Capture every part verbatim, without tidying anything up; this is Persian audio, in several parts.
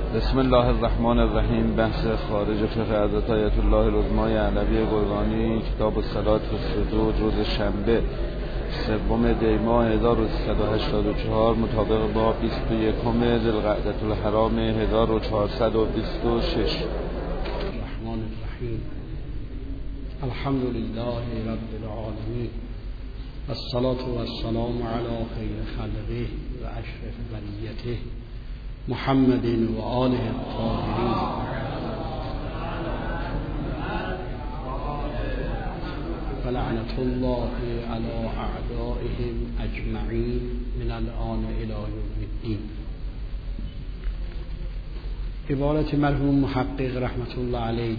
بسم الله الرحمن الرحیم. بحث خارج فقه حضرت آیت الله العظمی علوی گرگانی، کتاب الصلاة و السجود، روز شنبه سوم دی ماه هزار و سیصد و هشتاد و چهار مطابق با بیست و یکم ذوالقعدة الحرام هزار و چهارصد و بیست و شش. الرحمن الرحیم. الحمد لله رب العالمین، والصلاة والسلام علی خیر خلقه و اشرف بریته محمد و آله الطاهرین. فلعنة الله علی اعدائهم اجمعین من الآن الی یوم الدین. عبارت مرحوم محقق رحمت الله علیه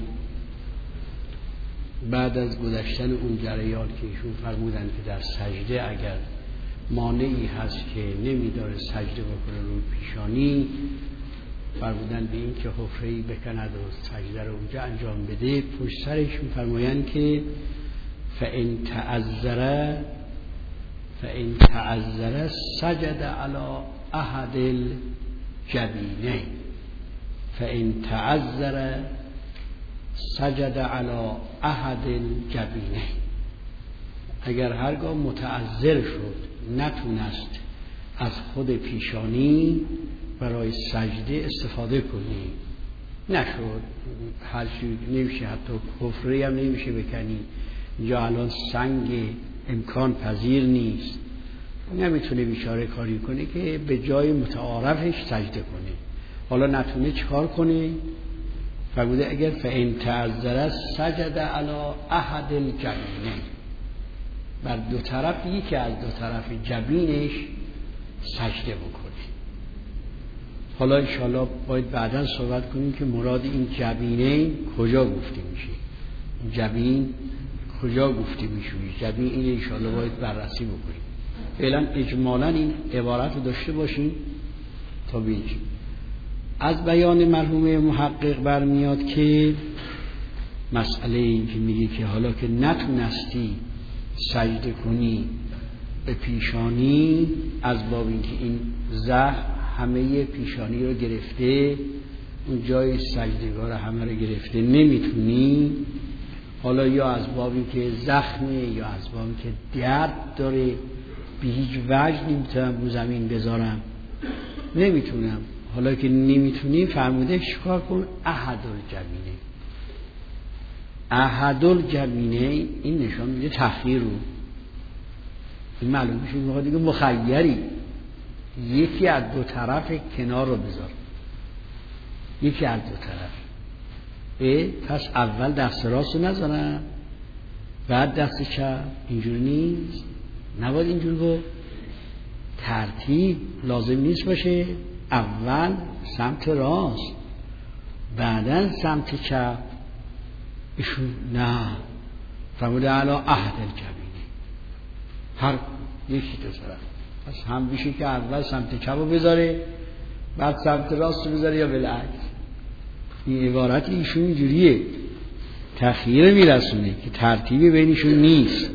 بعد از گذشتن اون جریان که ایشون فرمودن که در سجده اگر مانعی هست که نمیداره سجده بکنه روی پیشانی، فرمودن به این که حفره‌ای بکند و سجده رو اونجا انجام بده. پشت سرش می‌فرمایند که فإن تعذر فإن تعذر سجد على أحد الجبینین فإن تعذر سجد على أحد الجبینین. اگر هرگاه متعذر شد، نتونست از خود پیشانی برای سجده استفاده کنی، نشد، هر چیز نمیشه، حتی حفره هم نمیشه بکنی، یا الان سنگ امکان پذیر نیست، نمیتونه بیچاره کاری کنه که به جای متعارفش سجده کنه. حالا نتونه چکار کنه؟ فرموده اگر فإن تعذر سجد علی أحد الجبینین، بر دو طرف یکی از دو طرف جبینش سجده بکنه. حالا انشاءالله باید بعداً صحبت کنیم که مراد این جبینین کجا گفته میشه، جبین کجا گفته میشه، جبین این انشاءالله باید بررسی بکنیم. فعلا اجمالاً این عبارت رو داشته باشیم تا بینیم. از بیان مرحوم محقق برمیاد که مسئله این که میگه که حالا که نتونستی سجده کنی به پیشانی، از باب اینکه این زخم همه پیشانی رو گرفته، اون جای سجدگاه همه رو گرفته، نمیتونی، حالا یا از باب اینکه زخمه یا از باب اینکه درد داره، به هیچ وجه نمیتونم رو زمین بذارم، نمیتونم، حالا که نمیتونی فرموده چیکار کن؟ احد الجبینین. احد الجبینین این نشان میده تخییر رو، این معلوم میشه میخواد دیگه مخیری، یکی از دو طرف کنار رو بذار، یکی از دو طرف. اه پس اول دست راست رو نذارم بعد دست چپ، اینجوری نیست، نباید اینجور بود، ترتیب لازم نیست باشه، اول سمت راست بعدن سمت چپ. ایشون نه، فرموده علی أحد الجبینین، هر یکی دو طرف. پس هم بیشه که اول سمت چپ رو بذاره بعد سمت راست رو بذاره یا بالعکس. این عبارت ایشون اینجوریه، تخییر میرسونه که ترتیبی بینشون نیست.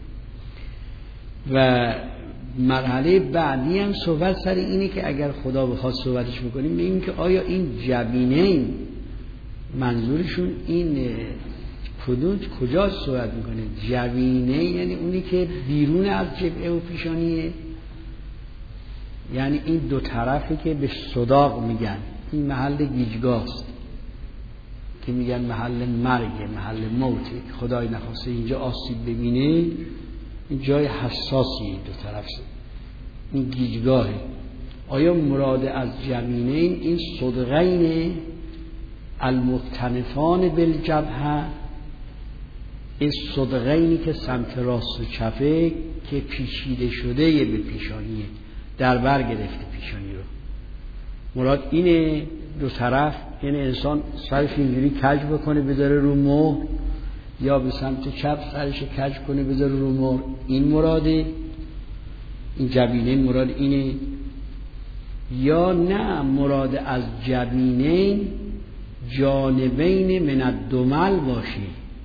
و مرحله بعدی هم صحبت سر اینه که اگر خدا بخواد صحبتش میکنیم بگیم که آیا این جبینین منظورشون این کدوم کجا صحبت میکنه؟ جبینه یعنی اونی که بیرون از جبهه و پیشانیه، یعنی این دو طرفی که به صداق میگن، این محل گیجگاست که میگن محل مرگه، محل موته، خدای نخواسته اینجا آسیب ببینه، این جای حساسیه، دو طرف این گیجگاهه. آیا مراد از جبینین این صدغین المختنفان بالجبهه، این صدغینی که سمت راست و چپه که پیچیده شده یه به پیشانیه، در بر گرفته پیشانی رو، مراد اینه دو طرف، یعنی انسان سرش اینجوری کج بکنه بذاره رو مهر، یا به سمت چپ سرش کج کنه بذاره رو مهر، این مراده، این جبینین مراد اینه. یا نه مراد از جبینین جانبین من الدمل باشه،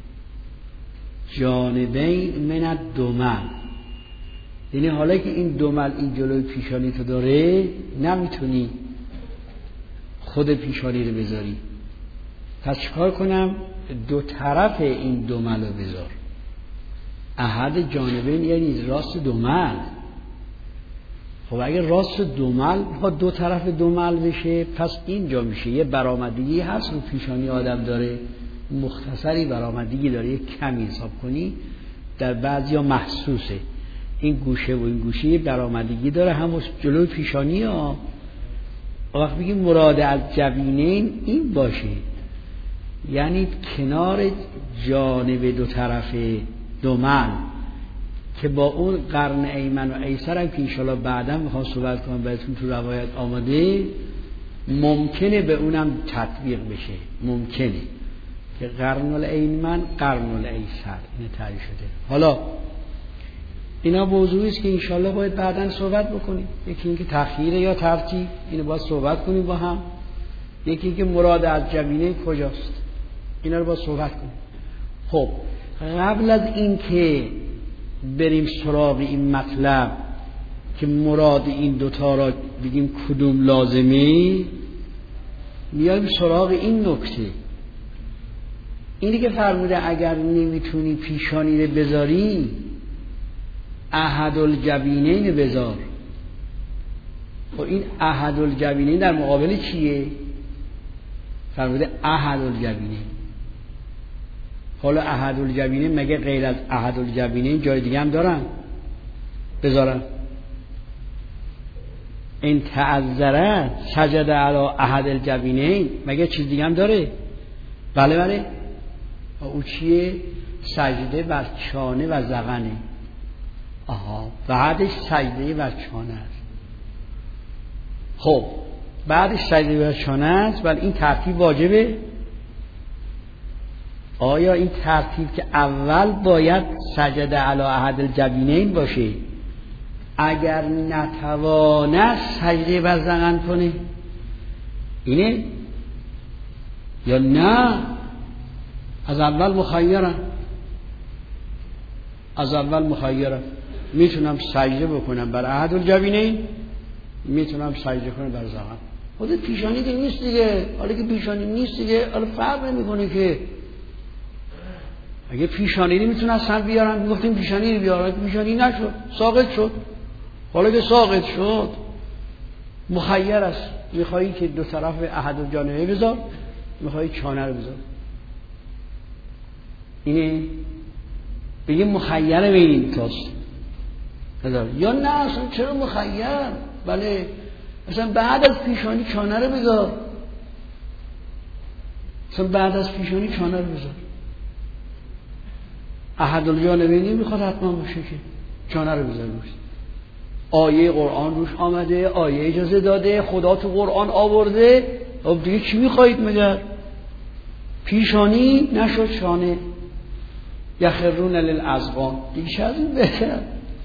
جانبین من الدمل، یعنی حالا که این دمل این جلوی پیشانی تو داره نمیتونی خود پیشانی رو بذاری. پس چیکار کنم؟ دو طرف این دمل رو بذار. احد جانبین یعنی راست دمل. خب اگه راست دمل بخواد دو طرف دمل بشه، پس اینجا میشه یه برآمدگی هست رو پیشانی آدم داره، مختصری برآمدگی داره، یه کمی حساب کنی در بعضیا محسوسه. این گوشه و این گوشه یه برآمدگی داره، همون جلوی پیشانی ها. وقت بگیم مراد از جبینین این باشه، یعنی کنار جانب دو طرف دمل که با اون قرن ایمن و ایسر هم که انشاءالله بعدا میخوام صحبت کنم بهتون تو روایت آماده، ممکنه به اونم تطبیق بشه. ممکنه که قرن الایمن قرن الایسر این تعریف شده. حالا اینا موضوعی است که انشاءالله باید بعدا صحبت بکنیم. یکی اینکه تخییر یا ترتیب، اینو باید صحبت کنیم با هم. یکی اینکه مراد از جبینه کجاست، اینا رو باید صحبت کنیم. خب قبل از این که بریم سراغ این مطلب که مراد این دوتا را بگیم کدوم لازمه، میایم سراغ این نکته. اینی که فرموده اگر نمیتونی پیشانی رو بذاری احد الجبینین بذار. خب این احد الجبینین در مقابل چیه؟ فرموده احد الجبینین. حالا احد الجبینین مگه غیر از احد الجبینین جای دیگه هم دارن بذارن؟ این تعذره سجد علی احد الجبینین مگه چیز دیگه هم داره؟ بله بله. او چیه؟ سجده بر چانه و ذقنه. آها، بعدش سجده بر چانه است. خب بعدش سجده بر چانه است، ولی این ترتیب واجبه؟ آیا این ترتیب که اول باید سجد علی احد الجبینین باشه، اگر نتواند سجده بر ذقن کنه اینه، یا نه از اول مخیرم؟ از اول مخیرم، میتونم سجده بکنم بر احد الجبینین، میتونم سجده کنم بر ذقن. خود پیشانی که نیست دیگه. حالا که پیشانی نیست دیگه، حالا فرق نمیکنه که اگه پیشانی نمیتونستن بیارن میگفتیم پیشانی بیارن، پیشانی نشد ساقط شد. حالا که ساقط شد مخیر است، میخوایی که دو طرف احد الجانبه بذار، میخوایی چانه رو بذار. اینه بگیم مخیر بین این تاست بذار، یا نه اصلا چرا مخیر؟ بله اصلا بعد از پیشانی چانه رو بذار، اصلا بعد از پیشانی چانه رو بذار. احد الجانبینی میخواد حتما باشه که چانه رو بذار روش. آیه قرآن روش آمده، آیه اجازه داده، خدا تو قرآن آورده. خب دیگه چی میخواید مگر؟ پیشانی نشد چانه، یخرون للاذقان، دیگه چه از این بهتر؟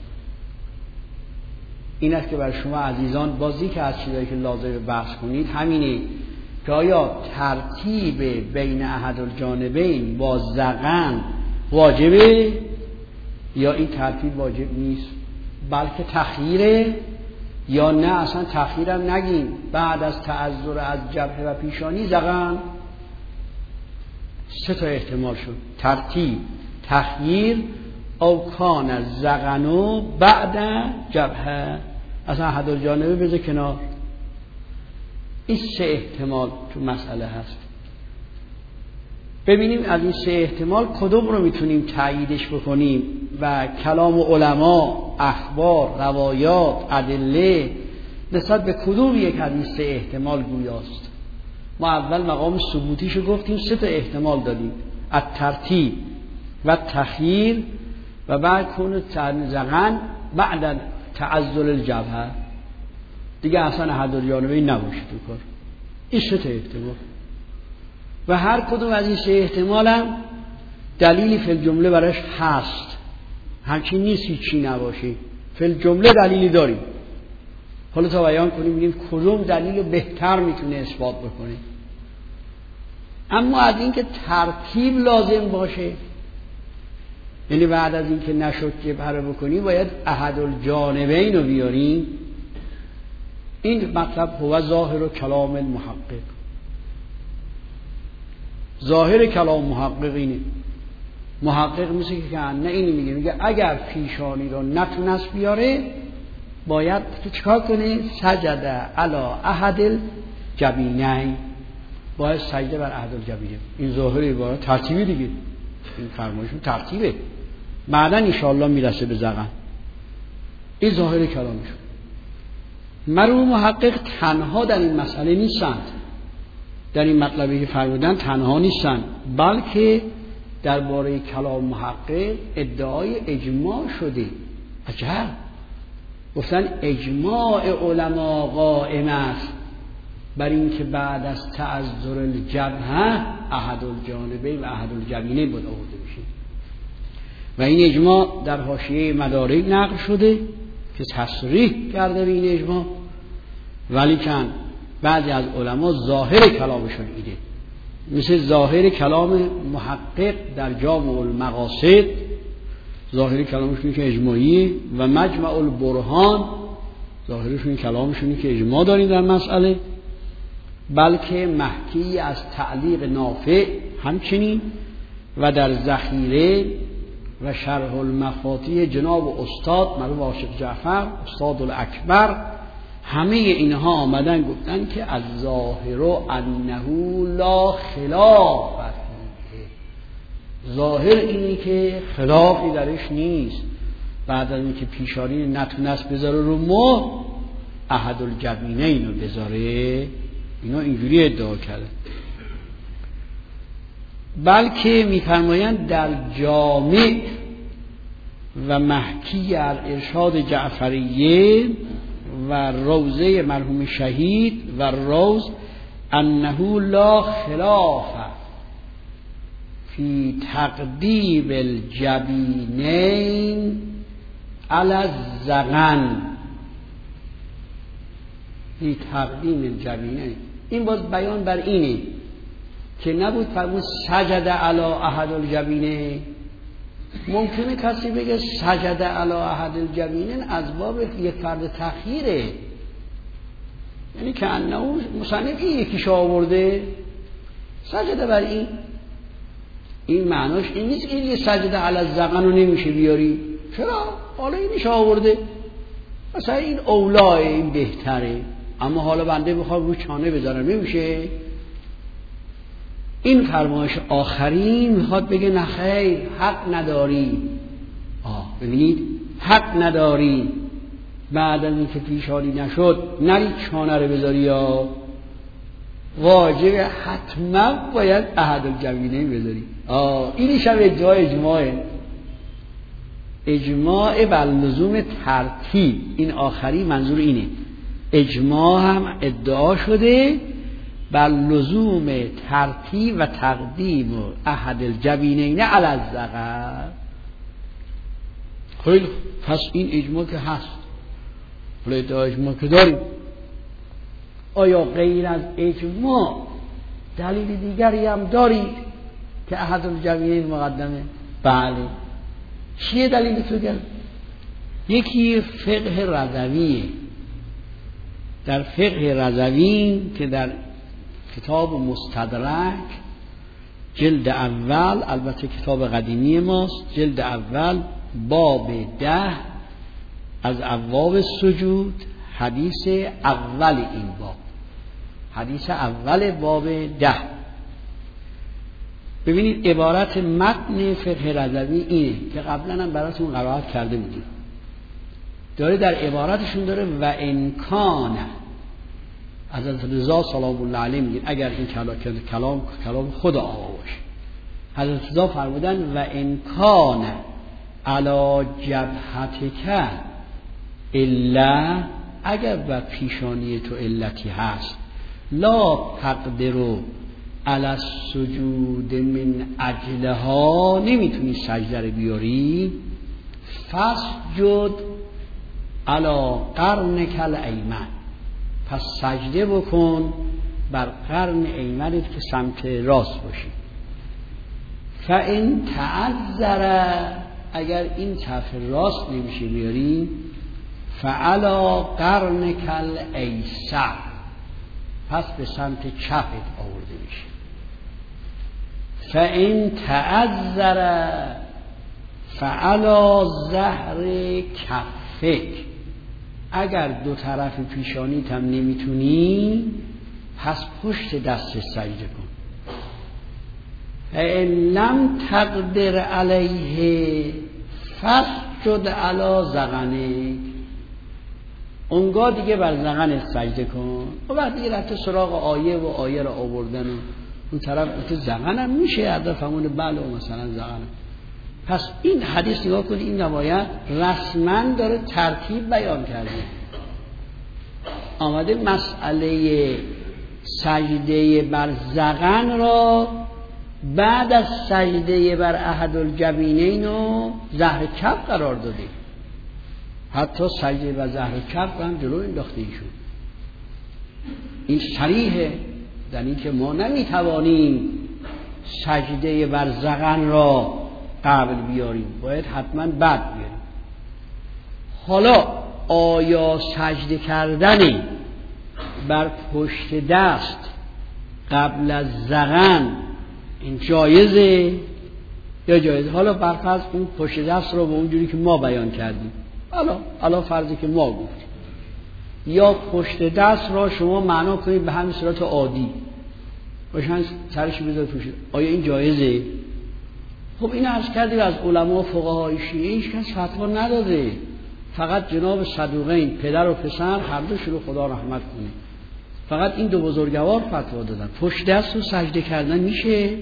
این است که برای شما عزیزان بازی که از چیزایی که لازم بحث کنید همینه که آیا ترتیب بین احد الجانبین با ذقن واجبه یا این ترتیب واجب نیست، بلکه تخییره، یا نه اصلا تخییرم نگیم، بعد از تعذر از جبهه و پیشانی ذقن. سه تا احتمال شد، ترتیب، تخییر، او کان از ذقنو بعد جبهه، اصلا احد الجانبه بذار کنار. این سه احتمال تو مسئله هست. ببینیم از این سه احتمال کدوم رو میتونیم تأییدش بکنیم و کلام علما، اخبار، روایات، ادله نسبت به کدوم یک از این سه احتمال گویاست. ما اول مقام ثبوتیشو گفتیم، سه تا احتمال دادیم، الترتیب و تخییر و بعد کون ذقن بعد تعذل الجبهه. دیگه اصلا احد الجانبین نباشه تو کار. این سه تا احتمال و هر کدوم از این سه احتمال هم دلیلی فی الجمله براش هست، همچین نیستی چی نباشه، فی الجمله دلیلی داریم. حالا تا بیان کنیم ببینیم کدوم دلیل بهتر میتونه اثبات بکنه. اما از این که ترتیب لازم باشه، یعنی بعد از این که نشد جبهه رو بکنی باید احد الجانبین رو بیاریم، این مطلب هو ظاهر کلام المحقق. ظاهر کلام محقق اینه. محقق مثل که نه اینی میگه میگه اگر پیشانی رو نتونست بیاره باید چیکار کنه؟ سجده علی احد الجبینین، باید سجده بر احد الجبینین. این ظاهر عبارت ترتیبی دیگه، این فرمایشون ترتیبه، بعدا ان شاء الله میرسه به زغن. این ظاهر کلامشون. مرحوم محقق تنها در این مسئله نیستند، در این مطلبی که فرمودن تنها نیستند، بلکه درباره کلام محقق ادعای اجماع شده. عجب، گفتن اجماع علما قائم است بر این که بعد از تعذر الجبهه احد الجانبین و احد الجبینین بود آورده بشه و این اجماع در حاشیه مدارک نقل شده که تصریح کرده به این اجماع، ولی کن بعضی از علما ظاهر کلامشون ایده، مثل ظاهر کلام محقق در جامع المقاصد، ظاهر کلامشون که اجماعیه، و مجمع البرهان ظاهرشون کلامشون که اجماع داریم در مسئله، بلکه محکی از تعلیق نافع همچنین، و در ذخیره و شرح المفاتیح جناب استاد مرحوم عاشق جعفر استاد الاکبر، همه اینها آمدن گفتن که از ظاهر انه لا خلاف فیه، ظاهر اینی که خلافی درش نیست، بعد از اینکه پیشانی نتونست بذاره رو مهر احد الجبینین رو بذاره، اینا اینجوری ادعا کرده. بلکه میفرمایند در جامع و محکی ارشاد جعفریه و روضه مرحوم شهید و روض انه لا خلاف فی تقدیم الجبینین علی الزغن، فی تقدیم الجبینین. این باز بیان بر اینه که نبود فرمود سجده علی احد الجبینین. ممکنه کسی بگه سجده علی احد الجبینین از باب یک فرد تخییره، یعنی که انه مصنف یکیش آورده سجده بر این، این معناش این نیست که یه سجده علی الزغن رو نمیشه بیاری، چرا؟ حالا اینش آورده مثلا این اولاه، این بهتره، اما حالا بنده بخواد رو چانه بذارم نمیشه. این فرمایش آخری میخواد بگه نه خیر، حق نداری. آه ببینید، حق نداری بعد از اینکه پیشانی نشد نری چانه رو بذاری، یا واجب حتما باید احد الجبینین بذاری. آه اینیش هم ادعای اجماعه، اجماع بر لزوم ترتیب. این آخری منظور اینه، اجماع هم ادعا شده بر لزوم ترتیب و تقدیم احد الجبینین علی الزغن. خیلی پس این اجماع که هست، حالا ادعای اجماع که داریم، آیا غیر از اجماع دلیل دیگری هم دارید که احد الجبینین مقدمه؟ بله. چیه دلیل تو گل؟ یکی فقه رضویه. در فقه رضوی که در کتاب مستدرک جلد اول، البته کتاب قدیمی ماست، جلد اول باب ده از ابواب سجود، حدیث اول این باب، حدیث اول باب ده. ببینید عبارت متن فقه رضوی اینه که قبلا هم براتون قرائت کرده بودیم، داره در عبارتشون داره و انکان حضرت رضا سلام الله علیه میگن اگر این کلام کلام کلام خدا آقا باشه، حضرت رضا فرمودن و انکان علی جبهتک الا، اگر بر پیشانی تو علتی هست، لا تقدروا علی السجود من اجلها، نمیتونی سجده رو بیاری، فسجد علی قرنک الایمن، پس سجده بکن بر قرن ایمنت که سمت راست باشی. فإن تعذر، اگر این طرف راست نمیشه بیاری، فعلا قرنک الایسر، پس به سمت چپت آورده میشه. فإن تعذر فعلا ظهر کفک، اگر دو طرف پیشانیت هم نمیتونی پس پشت دست سجده کن. فإن لم تقدر علیه فاسجد علی ذقنک، اونگاه دیگه بر ذقنت سجده کن. و بعد دیگه رفته سراغ آیه و آیه را آوردن و اون طرف تو ذقنم میشه ادا فهمون بله و مثلا ذقنم. پس این حدیث نگاه کنید، این روایت رسما داره ترتیب بیان کرده. آمده مسئله سجده بر ذقن را بعد از سجده بر احد الجبینین و ظهر کف قرار داده. حتی سجده بر ظهر کف هم جلو انداخته ایشون. این صریحه در این که ما نمیتوانیم سجده بر ذقن را قبل بیاریم، باید حتما بعد بیاریم. حالا آیا سجده کردن بر پشت دست قبل از ذقن این جایزه یا جایزه؟ حالا برفرض اون پشت دست رو به اونجوری که ما بیان کردیم، حالا حالا فرضی که ما گفتیم، یا پشت دست را شما معنا کنید به همین صورت عادی باشن سرش بذار پشت، آیا این جایزه؟ خب این عرض کردیم از علما فقهای شیعه هیچ کس فتوا نداده، فقط جناب صدوقین پدر و پسر هر دو شروع خدا رحمت کنه، فقط این دو بزرگوار فتوا دادن. پشت دست رو سجده کردن میشه؟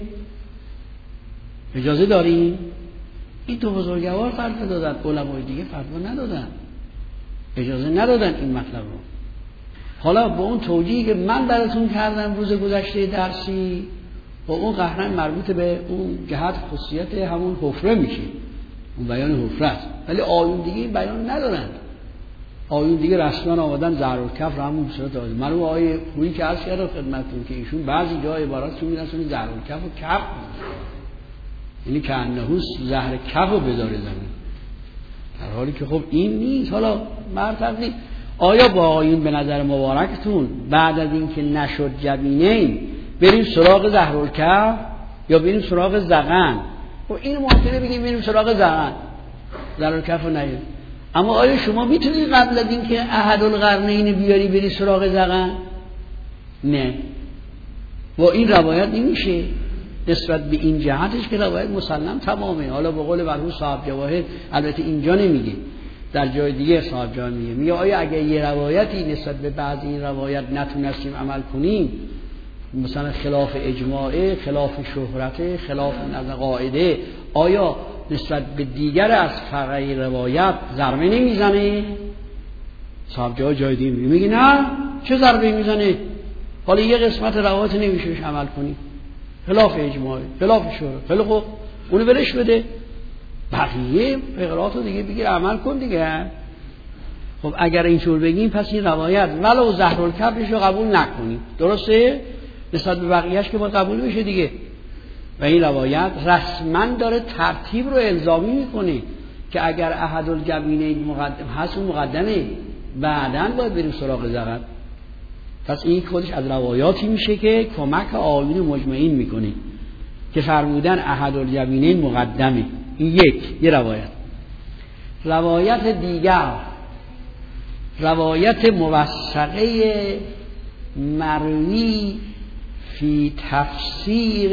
اجازه داریم؟ این دو بزرگوار فتوا دادن، علمای دیگه فتوا ندادن، اجازه ندادن این مطلب رو. حالا با اون توجیهی که من براتون کردم روز گذشته درسی، با اون قهرن مربوط به اون جهت خصوصیت همون حفره میشه، اون بیان حفره است، ولی آیون دیگه بیان ندارن. آیون دیگه رسما آمدن ظهر الکف رو همون صورت آورد. من اون آیه خویی که عرض کردم خدمتتون که ایشون بعضی جای عباراتشون میرسونه ظهر الکف و کف، یعنی که انهوس ظهر کف رو بداره زمین، در حالی که خب این نیست. حالا مرتب نیست. آیا با آیون به نظر مبارکتون بعد از این که نشد جبینین بریم سراغ ظهر الکف یا بریم سراغ ذقن؟ و این ممکنه بگیم بریم سراغ ذقن، ظهر الکف رو نگیم. اما آیا شما میتونید قبل از این که احد القرنین بیاری بری سراغ ذقن؟ نه، با این روایت نمیشه. نسبت به این جهتش که روایت مسلم تمامه. حالا به قول مرحوم صاحب جواهر، البته اینجا نمیگه، در جای دیگه صاحب جواهر میگه، میگه آیا اگه یه روایتی نسبت به بعضی این روایت نتونستیم عمل کنیم، مثلا خلاف اجماعه، خلاف شهرته، خلاف نظر قاعده، آیا نسبت به دیگر از فرعی روایت ضربه نمیزنه؟ صاحب جواهر جای دیگه میگه، میگه نه، چه ضربه میزنه؟ حالا یه قسمت روایت نمیشه عمل کنیم، خلاف اجماعی، خلاف شورا، خیلی خوب اونو برش بده، بقیه فقرات رو دیگه بگیر عمل کن دیگه. خب اگر اینطور بگیم پس این روایت ولو ظهر الکفش رو قبول نکنیم، درسته؟ نسبت به بقیهش که باید قبول بشه دیگه. و این روایت رسما داره ترتیب رو الزامی میکنه که اگر احد الجبینین مقدم هست اون مقدمه، بعداً باید بریم سراغ ذقن. پس این خودش از روایاتی میشه که کمک آیون مجمعین میکنه که فرمودن احد الجبینین مقدمه. این یک یه روایت. روایت دیگر، روایت موثقه مروی فی تفسیر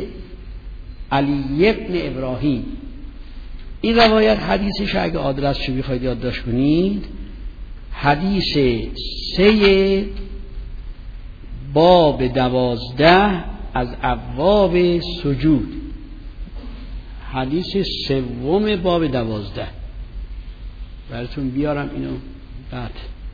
علی ابن ابراهیم. این روایت حدیثش اگه آدرسش بخواید یادداشت کنید، حدیث سه باب دوازده از ابواب سجود، حدیث سوم باب دوازده براتون بیارم اینو بعد.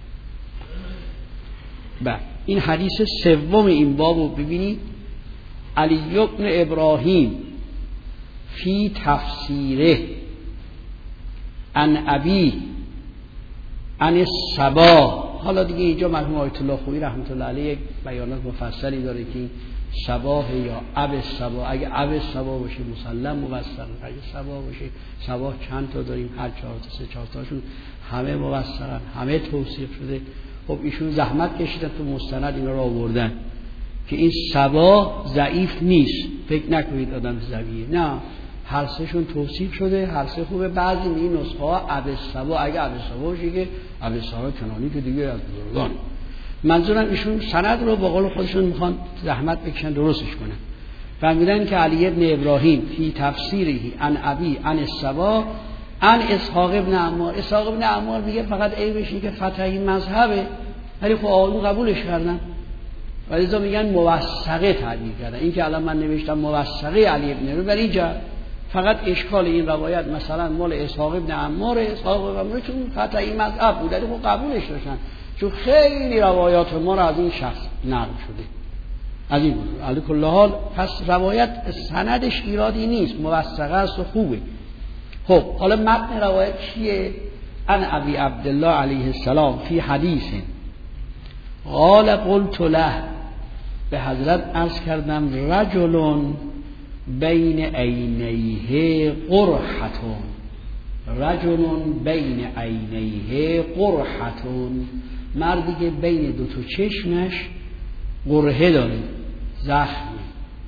بعد این حدیث سوم این بابو ببینید، علی ابن ابراهیم فی تفسیره عن ابی عن الصباح حالا دیگه اینجا مرحوم آیت الله خویی رحمت الله علیه بیانات مفصلی داره که صباح یا اب صباح، اگه اب صباح باشه مسلم موثق، اگه صباح باشه صباح چند تا داریم، هر چهار تا سه چهار تاشون همه موثقن، همه توصیف شده. خب ایشون زحمت کشیدن تو مستند اینا رو آوردن که این صباح ضعیف نیست، فکر نکنید آدم ضعیفه، نه هر سهشون توصیف شده، هر سه خوبه. بعضی این نسخه ها اب صباح، اگه اب صباح باشه که اب صباح کنانی که دیگه از بزرگان. منظورم ایشون سند رو با قول خودشون میخوان زحمت بکشن درستش کنن. فهمیدن که علی ابن ابراهیم فی تفسیره عن ابی عن الصباح عن اسحاق ابن عمار. اسحاق ابن عمار میگه فقط عیبش اینه که فتحی مذهبه، ولی خب آقایون قبولش کردن، ولی ازا میگن موثقه تعبیر کردن. این که الان من نوشتم موثقه علی ابن ابراهیم، ولی اینجا فقط اشکال این روایت مثلا مال اسحاق ابن عمار، اسحاق ابن عمار چون فتحی مذهب بود، ولی خب قبولش داشتن چون خیلی روایات ما را از این شخص نقل شده از این بود. علی کل حال پس روایت سندش ایرادی نیست، موثقه است و خوبه. خب حالا متن روایت چیه؟ ان ابی عبدالله علیه السلام فی حدیث قال قلت له، به حضرت عرض کردم رجل بین عینیه قرحتون، رجل بین عینیه قرحتون، مردی که بین دو تا چشمش قرحه داره، زخمی،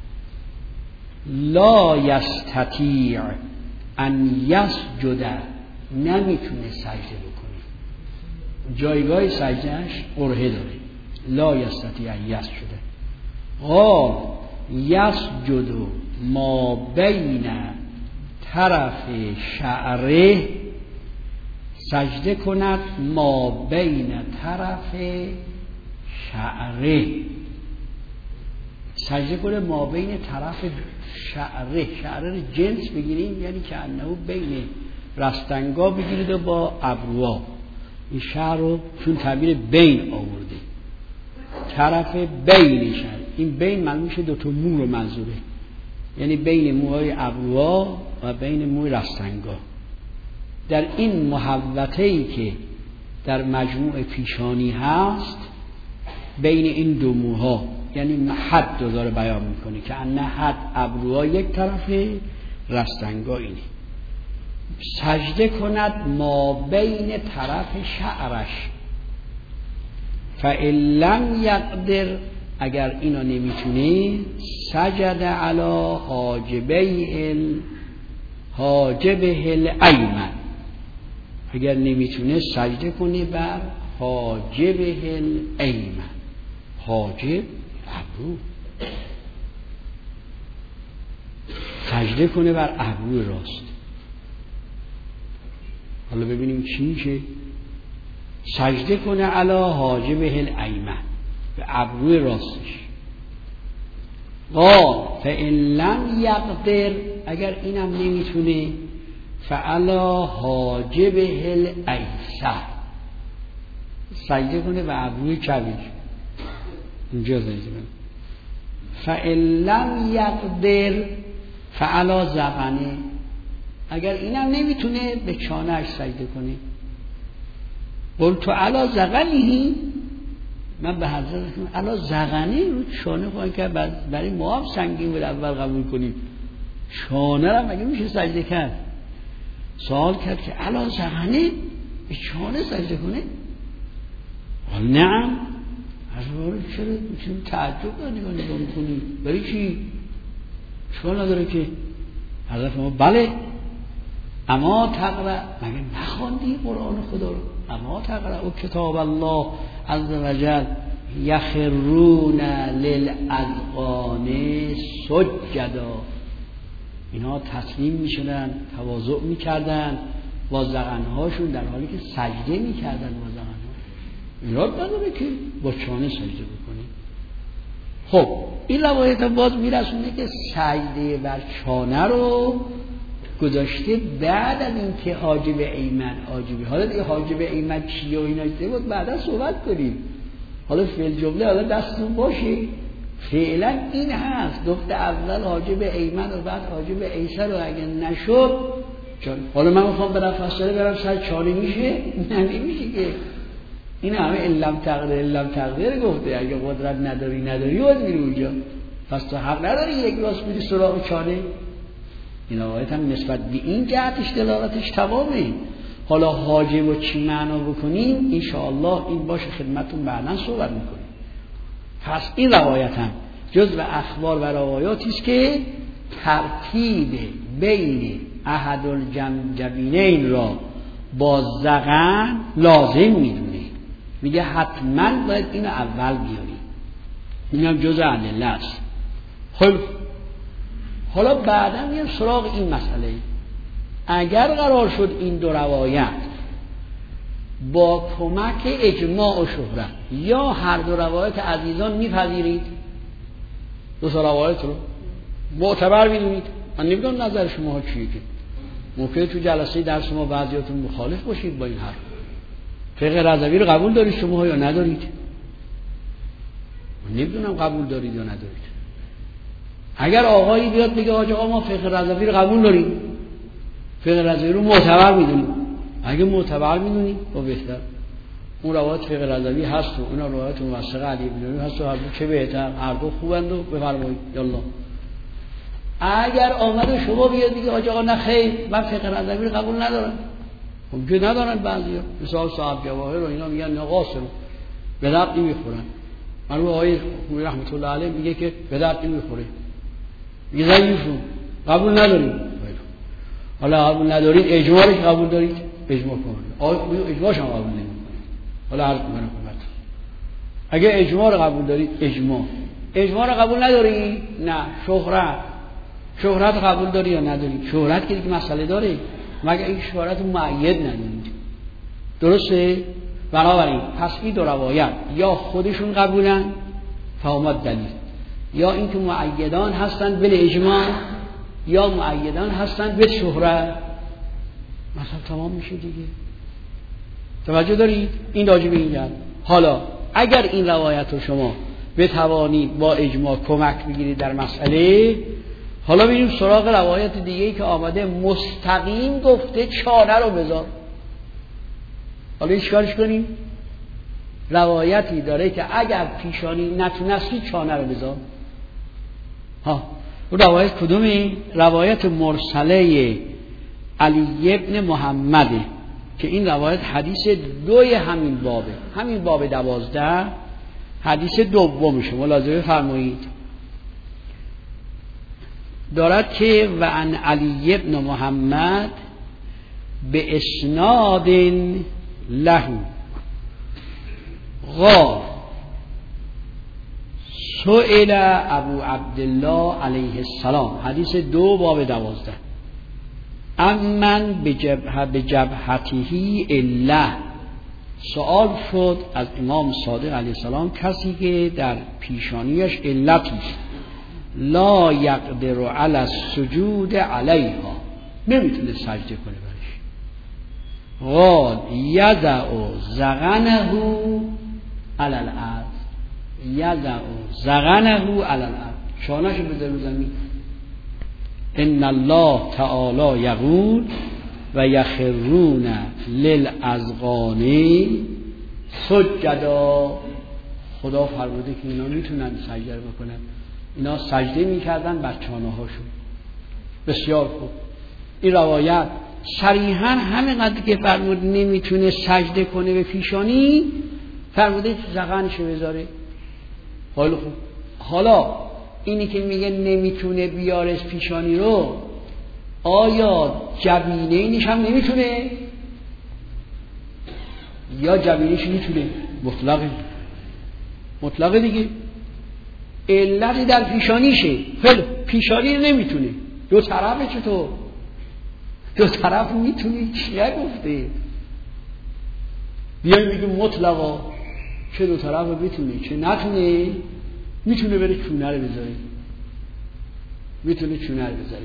لا یستطیع ان یسجد، نمیتونه سجده بکنه، جایگاه سجدهش قرحه داره، لا یستطیع ان یسجد. قال یسجد ما بین طرف شعره، سجده کند ما بین طرف شعره، سجده کنه ما بین طرف شعره. شعره جنس بگیریم یعنی که انه بین رستنگا بگیرید و با ابروها، این شعر رو چون تعبیر بین آورده، طرف بین شعر، این بین معلوم میشه دو تا مو رو منظوره، یعنی بین موهای ابروها و بین موی رستنگا. در این محوطه‌ای که در مجموع پیشانی هست بین این دو موها، یعنی حد رو داره بیان میکنه که انه حد ابروها یک طرفه، رستنگا اینه. سجده کند ما بین طرف شعرش، فإن لم یقدر، اگر اینا نمیتونه، سجد علی حاجبه حاجبه الایمن، اگر نمیتونه سجده کنه بر حاجبه الایمن، حاجب ابرو، سجده کنه بر ابرو راست. حالا ببینیم چی میشه. سجده کنه علی حاجبه الایمن، به ابروی راستش. قال فإن لم یقدر، اگر اینم نمیتونه، فعلی حاجبه الایسر، سجده کنه به ابروی چپش. اینجا سجده کنه. فإن لم یقدر فعلی ذقنه، اگر اینم نمیتونه به چانهش سجده کنه. قلت علی ذقنه، من به حضرت علی ذقنه رو چانه خواهی که برای ما هم سنگین بود اول قبول کنیم، چانه رو مگه میشه سجده کرد؟ سوال کرد که علی ذقنه به چانه سجده کنه؟ قال نعم. حضرت چرا چرا تعجب داری نگاه میکنی؟ برای چی؟ چون نداره که؟ حضرت ما بله، اما تقرأ، مگه نخواندی قرآن خدا رو؟ اما تقرأ و کتاب الله عز وجل یخرون للاذقان سجدا، اینا تسلیم میشدن، تواضع میکردن با ذقنهاشون در حالی که سجده میکردن با ذقنها. ایراد نداره که با چانه سجده بکنی. خب این روایت باز میرسونه که سجده بر چانه رو گذاشته بعد از اینکه حاجب ایمن حاجبی، حالا دیگه حاجب ایمن چیه و اینا چیه بود بعدا صحبت کنیم. حالا فعل جمله حالا دستون باشه، فعلا این هست، گفته اول حاجب ایمن و بعد حاجب ایسر، و اگه نشد چون حالا من میخوام برم فاصله برم سر چانه میشه؟ نه نمیشه که. این همه علم تقدیر علم تقدیر گفته. اگه قدرت نداری نداری باید میری اونجا، پس تو حق نداری یک راست میری سراغ چاره. این آیت هم نسبت به این جهتش دلالتش تمامه. حالا حاجب و چی معنا بکنیم انشاءالله این باشه خدمتون بعداً صحبت میکنیم. پس این روایت هم جزو اخبار و روایاتی است که ترتیب بین احد الجنبینین را با زغن لازم میدونه، میگه حتما باید اینو اول بیاری، اینم جزء علل است. خب حالا بعدا میام سراغ این مسئله. اگر قرار شد این دو روایت با کمک اجماع و شهرت یا هر دو روایت عزیزان میپذیرید، دو تا روایت رو معتبر میدونید، من نمیدونم نظر شما ها چیه، که ممکنه تو جلسه درس ما بعضیاتون مخالف باشید با این حرف. فقه رضوی رو قبول دارید شما ها یا ندارید؟ من نمیدونم قبول دارید یا ندارید. اگر آقایی بیاد بگه آقا آقا ما فقه رضوی رو قبول داریم، فقه رضوی رو معتبر میدونیم، اگه معتبر میدونیم با بهتر. اون روایت فقه رضوی هست و اون روایت موثقه علی بن ابی هست و هر دو چه بهتر، هر دو خوبند و بفرمایید یالا. اگر آمد شما بیاد بگه آقا آقا نه خیر من فقه رضوی رو قبول ندارم، خب که ندارن بعضیا مثلا صاحب جواهر و اینا میگن نقاص رو به درد نمیخورن. من آقای خوبی رحمت الله علیه میگه که به درد نمیخوره، میگه ضعیفون قبول نداریم. حالا قبول ندارید اجماعش قبول دارید، اجماع کنید. آقای خوبی اجماعش هم قبول نمیکنه. حالا عرض میکنم خدمتتون اگه اجماع رو قبول دارید، اجماع اجماع رو قبول نداری، نه شهرت شهرت قبول داری یا نداری؟ شهرت که دیگه مسئله داره، مگر این شهرت معید ندارید. درسته؟ بنابراین پس این دو روایت یا خودشون قبولن فهمت دلیل، یا اینکه معیدان هستن بل اجماع یا معیدان هستن به شهرت، مثلا تمام میشه دیگه. توجه دارید؟ این راجع به این جهت. حالا اگر این روایت رو شما بتوانید با اجماع کمک بگیرید در مسئله، حالا بریم سراغ روایت دیگه‌ای که آمده مستقیم گفته چانه رو بذار. حالا چیکارش کنیم؟ روایتی داره که اگر پیشانی نتونستی چانه رو بذار. ها اون روایت کدومی؟ روایت مرسله علی ابن محمده که این روایت حدیث دوی همین بابه، همین باب دوازده حدیث دومشه، ملاحظه فرمایید. دارد که و عن علی ابن محمد به اسناد له قال سئل ابو عبدالله علیه السلام، حدیث دو باب دوازده. امن به جبهه به جبهتهی اله، سوال شد از امام صادق علیه السلام کسی که در پیشانیش علتی لا یقدر علی السجود علیها، نمیتونه سجده کنه برش. قال یضع زغنه علی الارض، یضع زغنه علی الارض، شانه‌شو بذاره رو زمین. ان الله تعالی یقول و یخرون للاذقان سجدا، خدا فرموده که اینا میتونن سجده بکنن. اینا سجده میکردن بر چانه هاشون. بسیار خوب. این روایت صریحا همینقدر که فرمود نمیتونه سجده کنه به پیشانی، فرموده زغنشو بذاره. حالا خوب، حالا اینی که میگه نمیتونه بیاره پیشانی رو، آیا جبینه اینش هم نمیتونه یا جبینهش میتونه؟ مطلقه مطلقه دیگه. علتی در پیشانیشه، خیلی پیشانی نمیتونه، دو طرفه. چطور دو طرف میتونه؟ چیه گفته؟ بیایی میگه مطلقا چه دو طرف بتونه چه نتونه. میتونه بره چونه رو بذاره، میتونه چونه رو بذاره.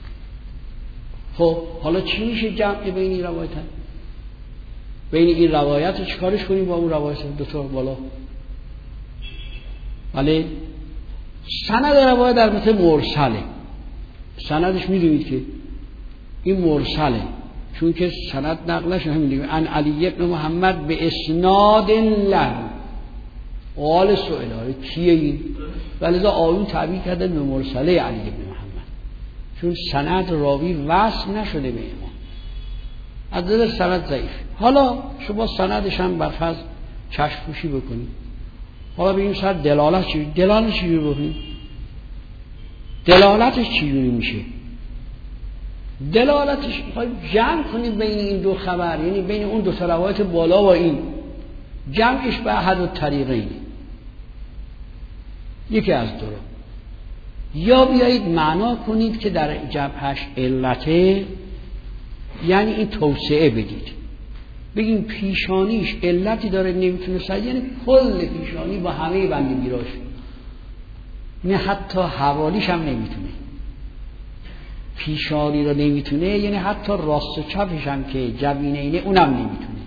خب حالا چی میشه جمع بین این روایت ها؟ بین این روایت رو چیکارش کنیم با اون روایت دو تا بالا؟ ولی سند روایت در متن مرسله، سندش میدونید که این مرسله، چون که سند نقلش همین دیگه ان علی ابن محمد به اسناد له قال سئل کیه این ولذا آیون تعبیر کردن به مرسله علی ابن محمد چون سند راوی وصل نشده به امام از نظر سند ضعیف. حالا شما سندش هم بر فرض چشم پوشی بکنید. حالا بگیم سر دلالت چی دلالت چی بکنید دلالتش چجوری میشه؟ دلالتش میخواید جمع کنید بین این دو خبر، یعنی بین اون دو روایت بالا و این، جمعش به احد الطریقین، یکی از دو رو. یا بیایید معنا کنید که در جبهش علته، یعنی این توسعه بدید، بگیم پیشانیش علتی داره نمیتونه سعی، یعنی کل پیشانی با همه بند گیراش، نه حتی حوالیش هم نمیتونه، پیشانی رو نمیتونه، یعنی حتی راست و چپش هم که جبینینه اونم نمیتونه،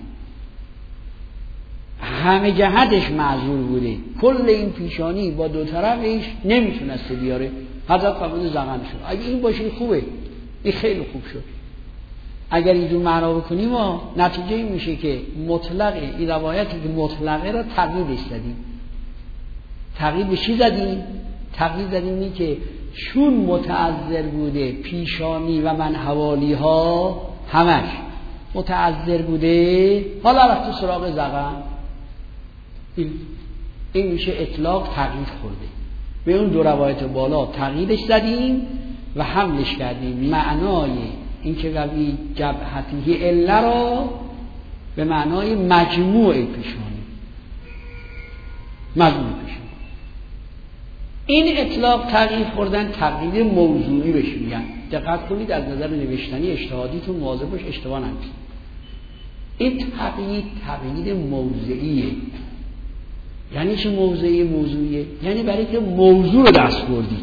همه جهتش معذور بوده، کل این پیشانی با دو طرفش نمیتونسته بیاره، حضرت فرموده زغن شد. اگه این باشه خوبه، این خیلی خوب شد. اگر اینجور معنا بکنیم و نتیجه این میشه که مطلقه، این روایتی که مطلقه را تقییدش زدیم. تقیید به چی زدیم؟ تقیید زدیم این که چون متعذر بوده پیشانی و من حوالی ها همش متعذر بوده، حالا رفت سراغ زغن، این, این میشه اطلاق تقیید خورده. به اون دو روایت بالا تقییدش زدیم و حملش کردیم، معنای این که قوی جبهتی الا را به معنای مجموع پیشانی، مجموع پیشانی. این اطلاق تقیید خوردن تقیید موضوعی بهش میگن. دقت کنید از نظر نوشتنی اجتهادیتون مواظب باش اشتباه نکنید. این تقیید تقیید موضعیه. یعنی چه موضعی موضوعیه؟ یعنی برای که موضوع رو دست بردید،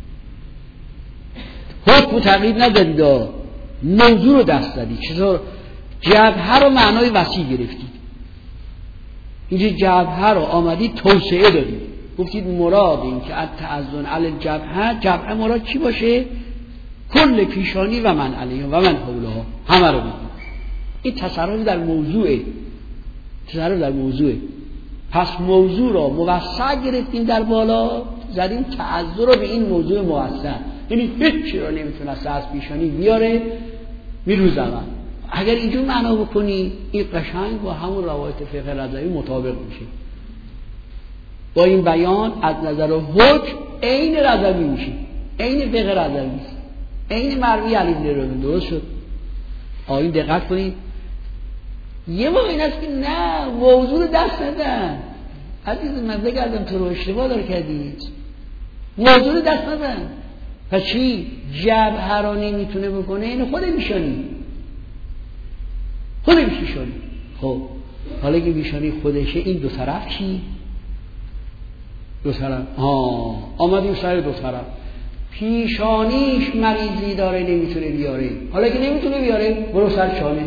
حکم تقیید ندادید، موضوع رو دست دادید. چطور؟ جبهه رو معنای وسیع گرفتید، اینجا جبهه رو آمدید توسعه دادید، گفتید مراد این که التعذن علی الجبهه، جبهه مراد چی باشه؟ کل پیشانی و من علیه و من حولها، همه رو بگید. این تصرف در موضوعه، تصرف در موضوعه. پس موضوع رو موسع گرفتیم در بالا، زدیم تعذر رو به این موضوع موسع، یعنی هیچی رو نمیتونست از پیشانی بیاره میروزم. اگر اینجور معنا بکنی این قشنگ با همون روایت فقه رضوی مطابق میشه، با این بیان از نظر حکم عین رضوی میشه، عین فقه رضوی است، عین مروی علی بن ربیع. درست شد؟ آیین دقت کنید. یه موقع این است که نه موضوع رو دست ندن، عزیز من بگردم تو رو اشتباه داره کردید، موضوع رو دست ندن. پس چی؟ جبهه را نمیتونه بکنه، این خود میشانی، خود میشانی. خب حالا که میشانی خودشه، این دو طرف چی؟ دو طرف ها آمدیم سر دو طرف. پیشانیش مریضی داره نمیتونه بیاره، حالا که نمیتونه بیاره برو سر چانه.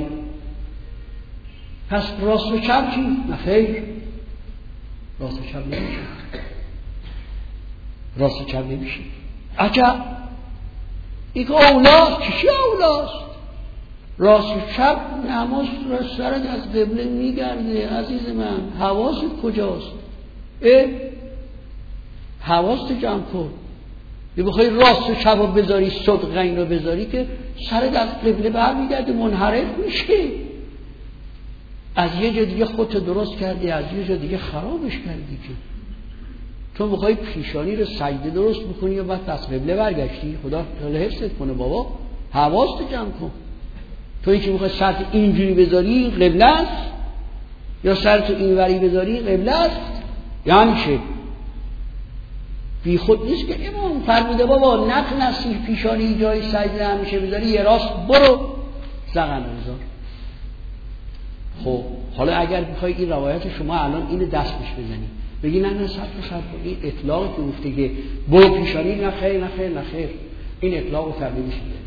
پس راست و چپ چی؟ نخیر، راست و چپ نمیشه، راست و چپ نمیشه. عجب، این که اولاست، چی اولاست؟ راست و چپ نماز را سرت از قبله میگرده عزیز من، حواست کجاست؟ اه؟ حواست جمع کن. یه بخوای راست و چپ رو بذاری، صدقین رو بذاری که سرت از قبله بر میگرده، منحرف میشه. از یه جا دیگه خودت درست کردی، از یه جا دیگه خرابش کردی. که تو بخوای پیشانی رو سجده درست بکنی و بعد از قبله برگشتی، خدا حفظت کنه بابا، حواست جمع کن. تویی که بخوای سرت اینجوری بذاری قبله است، یا سرت اینوری بذاری قبله است، یعنی چه؟ بی خود نیست که امام فرموده بابا نتونستی پیشانی جای سجده همیشه بذاری، یه راست برو زغن بذار. خب حالا اگر بخوای این روایت شما الان اینو دست بش بزنی، بگی نه نه صد صد این اطلاقی که گفته که برو پیشانی، نه خیر نه خیر نه خیر، این اطلاق رو تغییرش میدنی.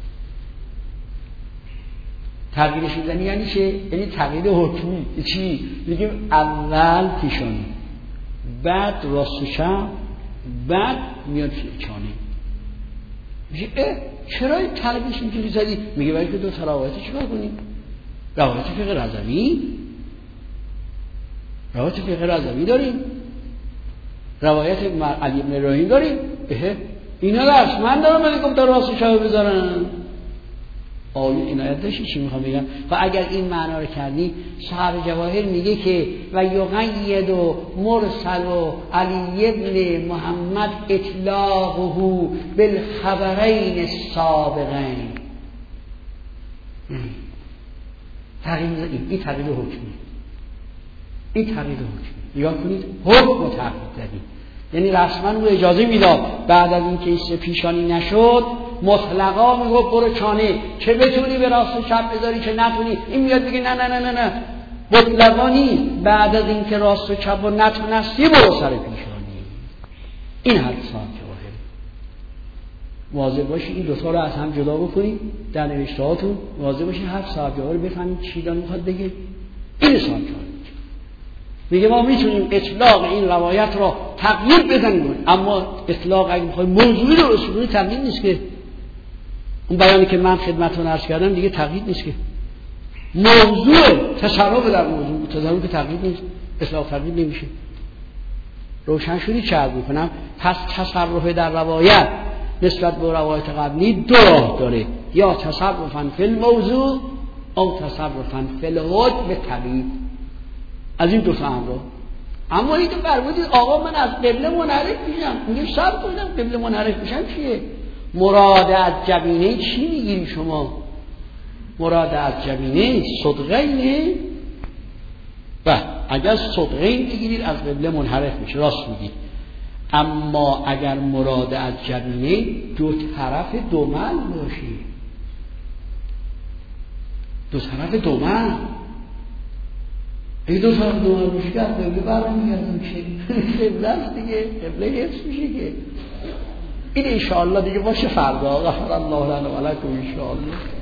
تغییرش میدنی یعنی چه؟ یعنی تغییر حکمی. چی؟ میگیم اول پیشانی، بعد راست و چپ، بعد میاد چانه. میگه چرا این تلبیس اینجوری زدی؟ میگه باید که دو تا روایت چیکار کنیم؟ روایت فقه رضوی، روایت فقه رضوی داریم، روایت علی بن ابراهیم داریم. اه اینا رسما دارم ولی گفتم راست شو بذارن. آیه عنایت داشتی چی میخوام بگم؟ و اگر این معنا رو کردی، صاحب جواهر میگه که و یقید و مرسل و علی ابن محمد اطلاقه بالخبرین السابقین. تغییر این این تغییر حکمی، این تغییر حکمی نگاه کنید، حکم رو تغییر دادی. یعنی رسما او اجازه میداد بعد از اینکه این پیشانی نشد مطلقا میگه برو چانه، چه بتونی به راست و چپ بذاری چه نتونی. این میاد میگه نه نه نه نه نه مطلقا نیست، بعد از اینکه راست و چپ و نتونستی برو سر پیشانی. این حد صاحب جواهر. واضح باشی این دوتا رو از هم جدا بکنید در نوشتهاتون، واضح باشی هر صاحب جواهر بفهمید چی داره میخواد بگه. این صاحب جواهر میگه ما میتونیم اطلاق این روایت را تغییر بدیم، اما اطلاق اگه بخوایم موضوعی رو اصولی تغییر نیست که. اون بیانی که من خدمتتون عرض کردم دیگه تغییر نیست که. موضوع تصرف در موضوع تصرف که تغییر نیست، اطلاق تغییر نمیشه. روشن شدی چه عرض میکنم؟ پس تصرف در روایت نسبت به روایت قبلی دو راه داره، یا تصرفاً فی الموضوع او تصرفاً فی الحکم به تغییر. از این دو تا امر. اما این که فرمودید آقا من از قبله منحرف میشم، میگه صبر کنم قبله منحرف میشم چیه؟ مراد از جبینه چی میگیری شما؟ مراد از جبینه صدقینه؟ و اگر صدقین بگیرید از قبله منحرف میشه، راست میگید. اما اگر مراد از جبینه دو طرف دومن باشی، دو طرف دومن، این دو طرف دومن باشی که از قبله برم میگردم چه؟ قبله است دیگه، قبله حفظ میشه که. این انشاءالله دیگه باشه فردا. غفر الله لنا و لکم انشاءالله.